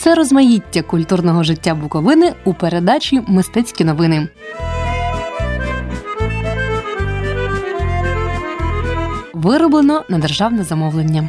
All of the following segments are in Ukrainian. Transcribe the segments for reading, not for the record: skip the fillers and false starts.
Все розмаїття культурного життя Буковини у передачі «Мистецькі новини». Вироблено на державне замовлення.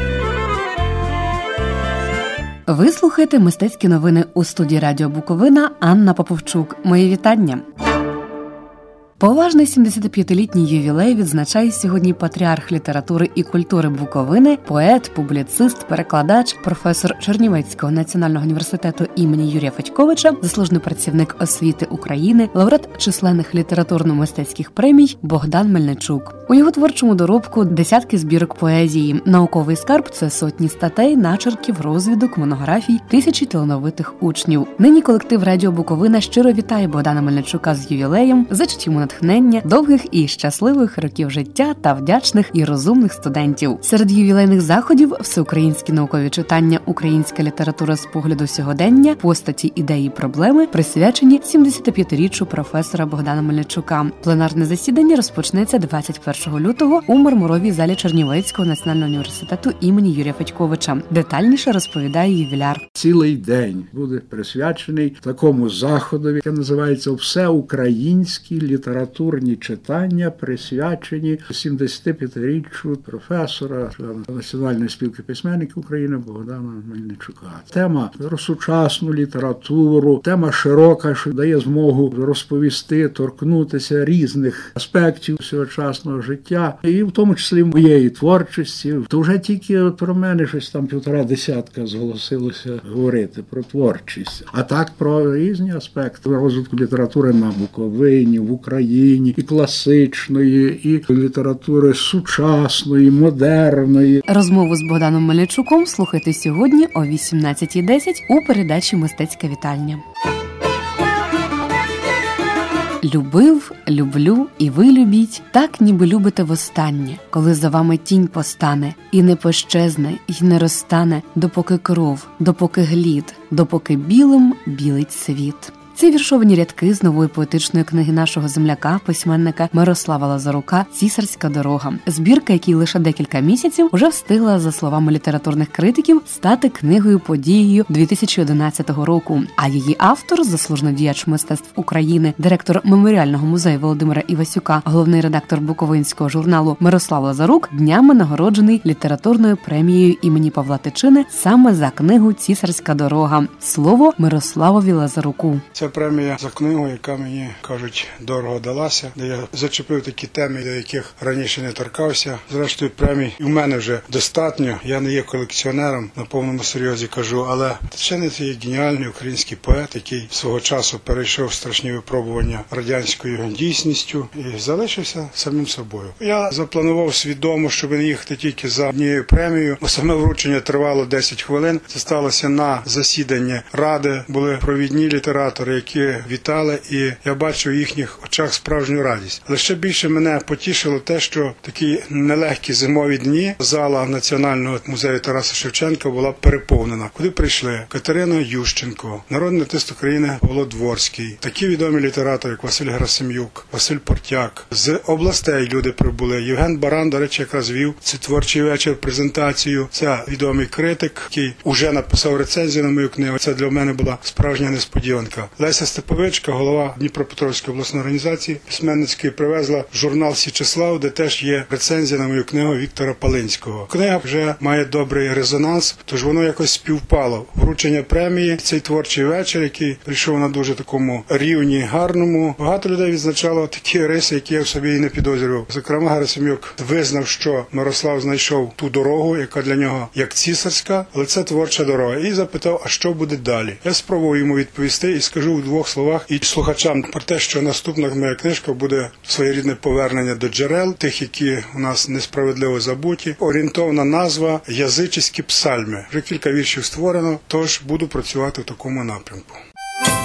Ви слухаєте «Мистецькі новини» у студії Радіо Буковина Анна Поповчук. Мої вітання. Поважний 75-літній ювілей відзначає сьогодні патріарх літератури і культури Буковини, поет, публіцист, перекладач, професор Чернівецького національного університету імені Юрія Федьковича, заслужений працівник освіти України, лауреат численних літературно-мистецьких премій Богдан Мельничук. У його творчому доробку десятки збірок поезії. Науковий скарб – це сотні статей, начерків, розвідок, монографій, тисячі талановитих учнів. Нині колектив Радіо Буковина щиро вітає Богдана Мельничука з ювілеєм, зичить йому натхнення, довгих і щасливих років життя та вдячних і розумних студентів. Серед ювілейних заходів – всеукраїнські наукові читання «Українська література з погляду сьогодення», «Постаті, ідеї, проблеми», присвячені 75-річчю професора Богдана Мельничука. Пленарне засідання розпочнеться 21 лютого у мармуровій залі Чернівецького національного університету імені Юрія Федьковича. Детальніше розповідає ювіляр. Цілий день буде присвячений такому заходу, який називається «Всеукраїнські літературні читання, присвячені 75-річчю професора Національної спілки письменників України Богдана Мельничука». Тема про сучасну літературу, тема широка, що дає змогу розповісти, торкнутися різних аспектів сьогочасного життя, і в тому числі моєї творчості. То вже тільки про мене щось там 1,5 десятка зголосилося говорити про творчість. А так про різні аспекти розвитку літератури на Буковині, в Україні, і класичної, і літератури сучасної, модерної. Розмову з Богданом Мельничуком слухайте сьогодні о 18:10 у передачі «Мистецька вітальня». Любив, люблю, і ви любіть, так ніби любите востаннє, коли за вами тінь постане, і не пощезне, і не розтане, допоки кров, допоки глід, допоки білим білить світ. Ці віршовані рядки з нової поетичної книги нашого земляка, письменника Мирослава Лазарука «Цісарська дорога». Збірка, якій лише декілька місяців, уже встигла, за словами літературних критиків, стати книгою-подією 2011 року. А її автор, заслужений діяч мистецтв України, директор Меморіального музею Володимира Івасюка, головний редактор буковинського журналу Мирослав Лазарук, днями нагороджений літературною премією імені Павла Тичини саме за книгу «Цісарська дорога». Слово Мирославові Лазаруку. Це премія за книгу, яка мені, кажуть, дорого далася, де я зачепив такі теми, до яких раніше не торкався. Зрештою, премій у мене вже достатньо. Я не є колекціонером, на повному серйозі кажу, але Тичина – це є геніальний український поет, який свого часу перейшов страшні випробування радянською дійсністю і залишився самим собою. Я запланував свідомо, щоб не їхати тільки за однією премією. Саме вручення тривало 10 хвилин. Це сталося на засіданні Ради, були провідні літератори, які вітали, і я бачив в їхніх очах справжню радість. Але ще більше мене потішило те, що такі нелегкі зимові дні зала Національного музею Тараса Шевченка була переповнена. Куди прийшли Катерина Ющенко, народний артист України Павло Дворський, такі відомі літератори, як Василь Герасим'юк, Василь Портяк. З областей люди прибули. Євген Баран, до речі, якраз вів цей творчий вечір, презентацію. Це відомий критик, який уже написав рецензію на мою книгу. Це для мене була справжня несподіванка. Леся Степовичка, голова Дніпропетровської обласної організації письменницької, привезла журнал «Січеслав», де теж є рецензія на мою книгу Віктора Палинського. Книга вже має добрий резонанс, тож воно якось співпало. Вручення премії, цей творчий вечір, який прийшов на дуже такому рівні, гарному. Багато людей відзначало такі риси, які я в собі і не підозрював. Зокрема, Герасим'юк визнав, що Мирослав знайшов ту дорогу, яка для нього як цісарська, але це творча дорога. І запитав, а що буде далі? Я спробував йому відповісти і скажу в 2 словах і слухачам про те, що наступна моя книжка буде своєрідне повернення до джерел, тих, які у нас несправедливо забуті. Орієнтовна назва «Язичські псальми». Вже кілька віршів створено, тож буду працювати в такому напрямку.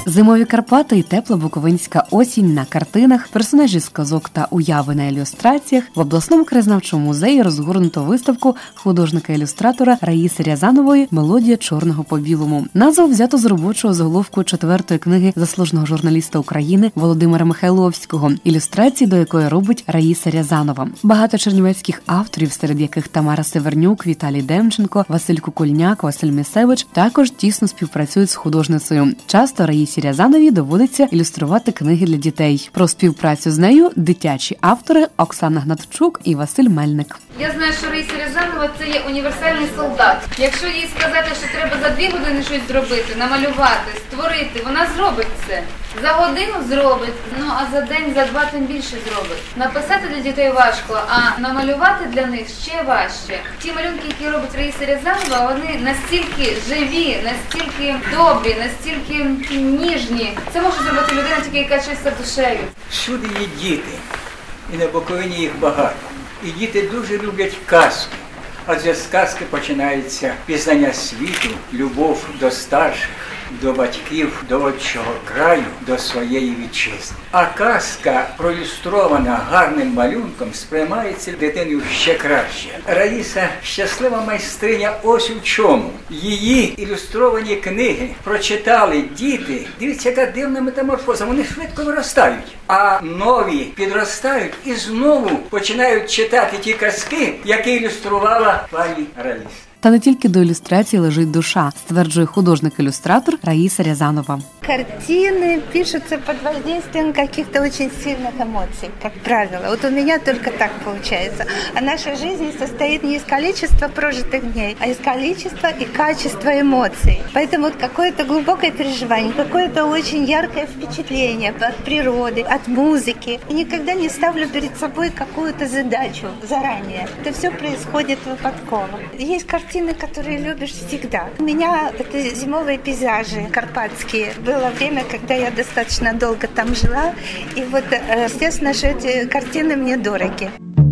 Зимові Карпати і тепла буковинська осінь на картинах, персонажі з казок та уяви на ілюстраціях. В обласному краєзнавчому музеї розгорнуто виставку художника-ілюстратора Раїси Рязанової «Мелодія чорного по білому». Назву взято з робочого заголовку 4-ї книги заслуженого журналіста України Володимира Михайловського, ілюстрації до якої робить Раїса Рязанова. Багато чернівецьких авторів, серед яких Тамара Севернюк, Віталій Демченко, Василь Кукульняк, Василь Місевич, також тісно співпрацюють з художницею. Часто Раїсі Рязановій доводиться ілюструвати книги для дітей. Про співпрацю з нею дитячі автори Оксана Гнатчук і Василь Мельник. Я знаю, що Раїса Рязанова – це є універсальний солдат. Якщо їй сказати, що треба за 2 години щось зробити, намалювати, створити, вона зробить це. За годину зробить, а за день, за 2 тим більше зробить. Написати для дітей важко, а намалювати для них ще важче. Ті малюнки, які робить Раїса Рязанова, вони настільки живі, настільки добрі, настільки ніжні. Це може зробити людина тільки, яка чиста душею. Всюди є діти, і на Буковині їх багато. І діти дуже люблять казки, адже з казки починається пізнання світу, любов до старших, до батьків, до отчого краю, до своєї вітчизни. А казка, проілюстрована гарним малюнком, сприймається дитиною ще краще. Раїса – щаслива майстриня ось у чому. Її ілюстровані книги прочитали діти. Дивіться, яка дивна метаморфоза. Вони швидко виростають. А нові підростають і знову починають читати ті казки, які ілюструвала пані Раїса. Та не тільки до ілюстрації лежить душа, стверджує художник-ілюстратор Раїса Рязанова. Картины пишутся под воздействием каких-то очень сильных эмоций, как правило. Вот у меня только так получается. А наша жизнь состоит не из количества прожитых дней, а из количества и качества эмоций. Поэтому вот какое-то глубокое переживание, какое-то очень яркое впечатление от природы, от музыки. И никогда не ставлю перед собой какую-то задачу заранее. Это все происходит выпадково. Есть картины, которые любишь всегда. У меня это зимовые пейзажи карпатские. Было время, когда я достаточно долго там жила, и вот, естественно, что эти картины мне дороги.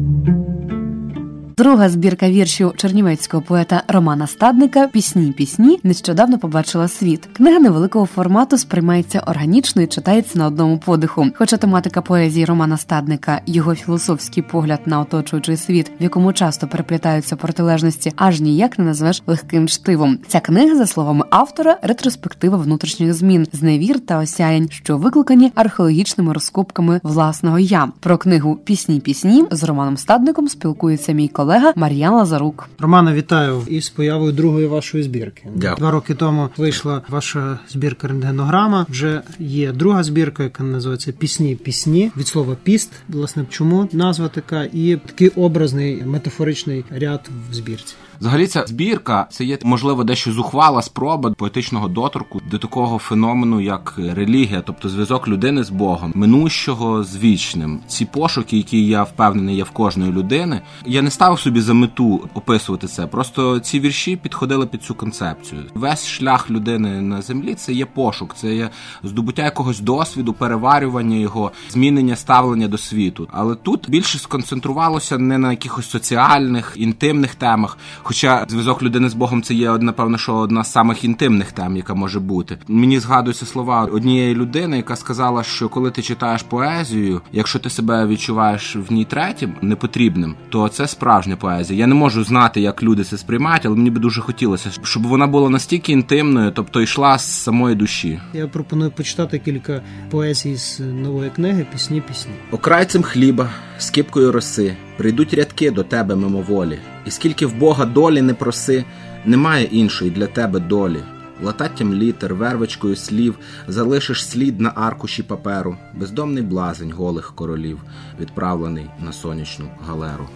Друга збірка віршів чернівецького поета Романа Стадника «Пісні» нещодавно побачила світ. Книга невеликого формату сприймається органічно і читається на одному подиху. Хоча тематика поезії Романа Стадника, його філософський погляд на оточуючий світ, в якому часто переплітаються протилежності, аж ніяк не назвеш легким чтивом. Ця книга, за словами автора, ретроспектива внутрішніх змін, зневір та осяянь, що викликані археологічними розкопками власного «я». Про книгу «Пісні» з Романом Стадником спілкується мій колега Мар'ян Лазарук. Романа, вітаю із появою другої вашої збірки. Дякую. 2 роки тому вийшла ваша збірка «Рентгенограма». Вже є друга збірка, яка називається «Пісні». Від слова «піст». Власне, чому назва така? І такий образний, метафоричний ряд в збірці. Взагалі ця збірка – це є, можливо, дещо зухвала спроба поетичного доторку до такого феномену, як релігія, тобто зв'язок людини з Богом, минущого з вічним. Ці пошуки, які, я впевнений, є в кожної людини. Я не ставив собі за мету описувати це, просто ці вірші підходили під цю концепцію. Весь шлях людини на землі – це є пошук, це є здобуття якогось досвіду, переварювання його, змінення ставлення до світу. Але тут більше сконцентрувалося не на якихось соціальних, інтимних темах, хоча зв'язок людини з Богом – це є, напевно, що одна з самих інтимних тем, яка може бути. Мені згадуються слова однієї людини, яка сказала, що коли ти читаєш поезію, якщо ти себе відчуваєш в ній третім, непотрібним, то це справжня поезія. Я не можу знати, як люди це сприймають, але мені би дуже хотілося, щоб вона була настільки інтимною, тобто йшла з самої душі. Я пропоную почитати кілька поезій з нової книги «Пісні». Окрайцем хліба, скипкою роси, прийдуть рядки до тебе мимоволі. І скільки в Бога долі не проси, немає іншої для тебе долі. Лататтям літер, вервичкою слів, залишиш слід на аркуші паперу, бездомний блазень голих королів, відправлений на сонячну галеру.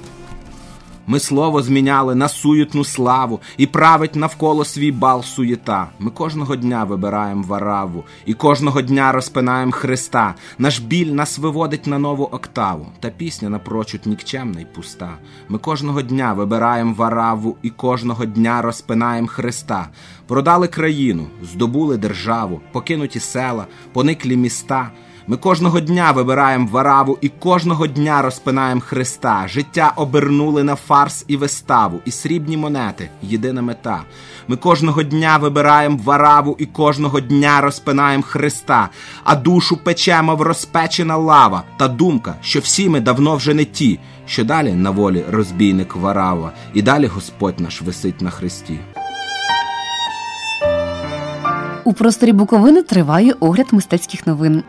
Ми слово зміняли на суєтну славу, і править навколо свій бал суєта. Ми кожного дня вибираємо вараву, і кожного дня розпинаємо Христа. Наш біль нас виводить на нову октаву, та пісня напрочуд нікчемна й пуста. Ми кожного дня вибираємо вараву, і кожного дня розпинаємо Христа. Продали країну, здобули державу, покинуті села, пониклі міста. Ми кожного дня вибираємо вараву і кожного дня розпинаємо Христа. Життя обернули на фарс і виставу, і срібні монети – єдина мета. Ми кожного дня вибираємо вараву і кожного дня розпинаємо Христа, а душу печемо в розпечена лава. Та думка, що всі ми давно вже не ті, що далі на волі розбійник варава, і далі Господь наш висить на хресті. У просторі Буковини триває огляд мистецьких новин.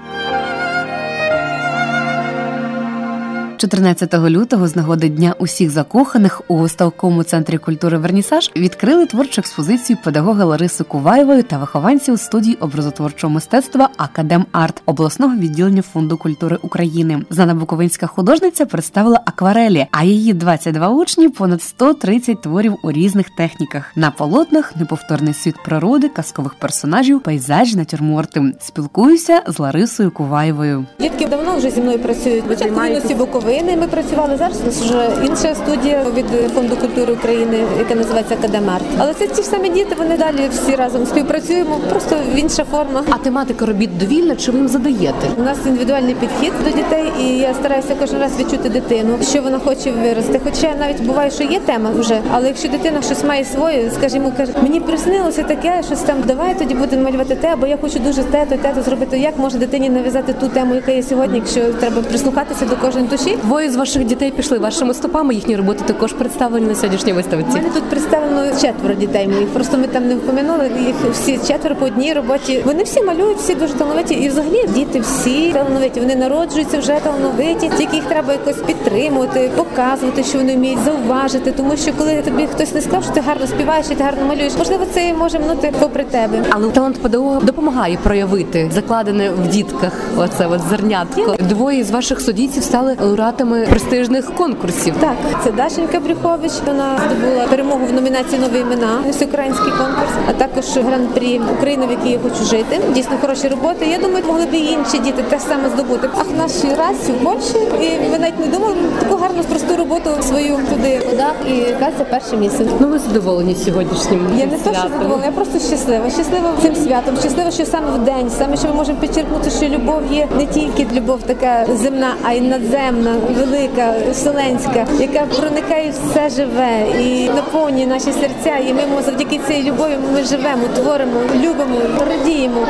14 лютого з нагоди Дня усіх закоханих у виставковому центрі культури «Вернісаж» відкрили творчу експозицію педагога Лариси Куваєвої та вихованців студії образотворчого мистецтва «Академарт» обласного відділення Фонду культури України. Знана буковинська художниця представила акварелі, а її 22 учні – понад 130 творів у різних техніках. На полотнах – неповторний світ природи, казкових персонажів, пейзажі, натюрморти. Спілкуюся з Ларисою Куваєвою. Дітки давно вже зі мною працюють. Початку юності Буковини ми працювали, зараз у нас вже інша студія від Фонду культури України, яка називається «Академарт». Але це ті ж самі діти, вони далі всі разом співпрацюємо, просто в інша форма. А тематика робіт довільна, чи ви їм задаєте? У нас індивідуальний підхід до дітей, і я стараюся кожен раз відчути дитину, що вона хоче вирости. Хоча навіть буває, що є тема вже, але якщо дитина щось має своє, скажімо, каже, мені приснилося таке, щось там, давай тоді будемо малювати те, бо я хочу дуже те-то зробити. Як може дитині нав'язати ту тему, яка є сьогодні, якщо треба прислухатися до кожної душі? Двоє з ваших дітей пішли вашими стопами, їхні роботи також представлені на сьогоднішній виставці. У мене тут представлено 4 дітей моїх, просто ми там не впомянули, їх всі 4 по одній роботі. Вони всі малюють, всі дуже талановиті, і взагалі діти всі талановиті, вони народжуються вже талановиті, тільки їх треба якось підтримувати, показувати, що вони вміють, зауважити, тому що коли тобі хтось не сказав, що ти гарно співаєш і ти гарно малюєш, можливо, це може минути попри тебе. Але талант педагога допомагає проявити закладене в дітках оце от зернятко. Двоє з ваших студійців стали лауреатами престижних конкурсів. Так, це Дашенька Брюхович, вона здобула перемогу в номінації «Нові імена», всеукраїнський конкурс, а також гран-прі «Україна, в якій я хочу жити». Дійсно хороші роботи. Я думаю, могли б і інші діти теж саме здобути. А в нашій расі в Польщі, і ви навіть не думали таку гарну, просту роботу свою туди. Так, і це перше місце. Ну, ви задоволені сьогоднішнім святом? Я не то, що задоволена, я просто щаслива. Щаслива цим святом, щаслива, що саме в день, саме, що ми можемо підчеркнути, що любов є не тільки любов така земна, а й надземна, велика, вселенська, яка проникає в все живе і наповнює наші серця. І ми завдяки цій любові ми живемо, творимо, любимо, радіємо.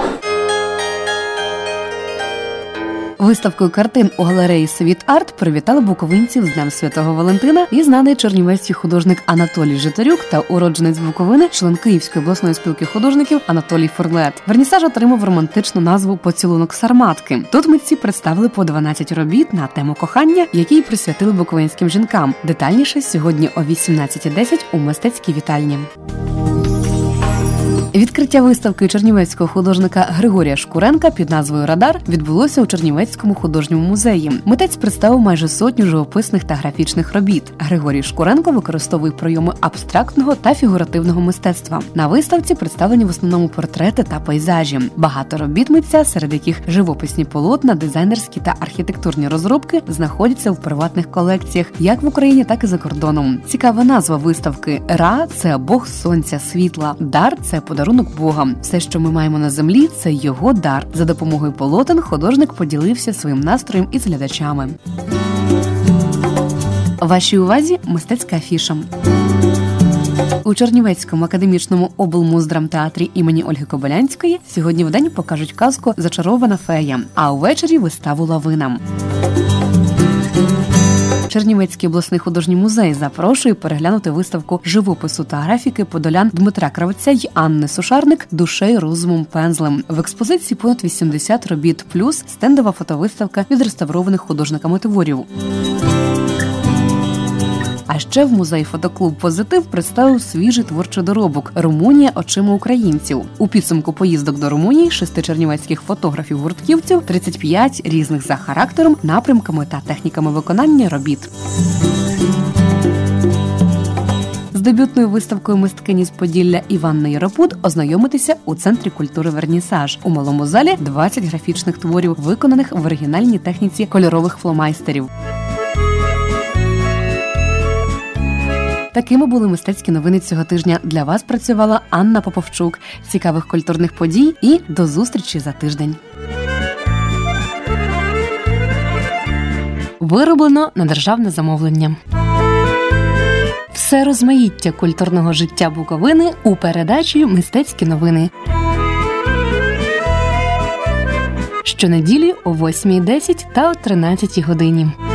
Виставкою картин у галереї «Світ Арт» привітали буковинців з Днем Святого Валентина і знаний чернівецький художник Анатолій Житарюк та уродженець Буковини, член Київської обласної спілки художників Анатолій Форлет. Вернісаж отримав романтичну назву «Поцілунок Сарматки». Тут митці представили по 12 робіт на тему кохання, які присвятили буковинським жінкам. Детальніше сьогодні о 18:10 у мистецькій вітальні. Відкриття виставки чернівецького художника Григорія Шкуренка під назвою «Радар» відбулося у Чернівецькому художньому музеї. Митець представив майже 100 живописних та графічних робіт. Григорій Шкуренко використовує прийоми абстрактного та фігуративного мистецтва. На виставці представлені в основному портрети та пейзажі. Багато робіт митця, серед яких живописні полотна, дизайнерські та архітектурні розробки, знаходяться в приватних колекціях як в Україні, так і за кордоном. Цікава назва виставки «Ра» – це Бог сонця, світла, «Дар» – це подарунок Бога. Все, що ми маємо на землі, це його дар. За допомогою полотен художник поділився своїм настроєм із глядачами. Вашій увазі мистецька афіша. У Чернівецькому академічному облмуздрамтеатрі імені Ольги Кобилянської сьогодні вдень покажуть казку «Зачарована фея», а увечері виставу «Лавина». Чернівецький обласний художній музей запрошує переглянути виставку живопису та графіки подолян Дмитра Кравця й Анни Сушарник «Душею, розумом, пензлем». В експозиції понад 80 робіт, плюс стендова фотовиставка відреставрованих художниками творів. А ще в музеї фотоклуб «Позитив» представив свіжий творчий доробок «Румунія очима українців». У підсумку поїздок до Румунії 6 чернівецьких фотографів-гуртківців, 35 різних за характером, напрямками та техніками виконання робіт. З дебютною виставкою мисткині з Поділля Іванни Яропуд ознайомитися у Центрі культури «Вернісаж». У малому залі 20 графічних творів, виконаних в оригінальній техніці кольорових фломайстерів. Такими були мистецькі новини цього тижня. Для вас працювала Анна Поповчук. Цікавих культурних подій і до зустрічі за тиждень. Вироблено на державне замовлення. Все розмаїття культурного життя Буковини у передачі «Мистецькі новини». Щонеділі о 8:10 та о 13 годині.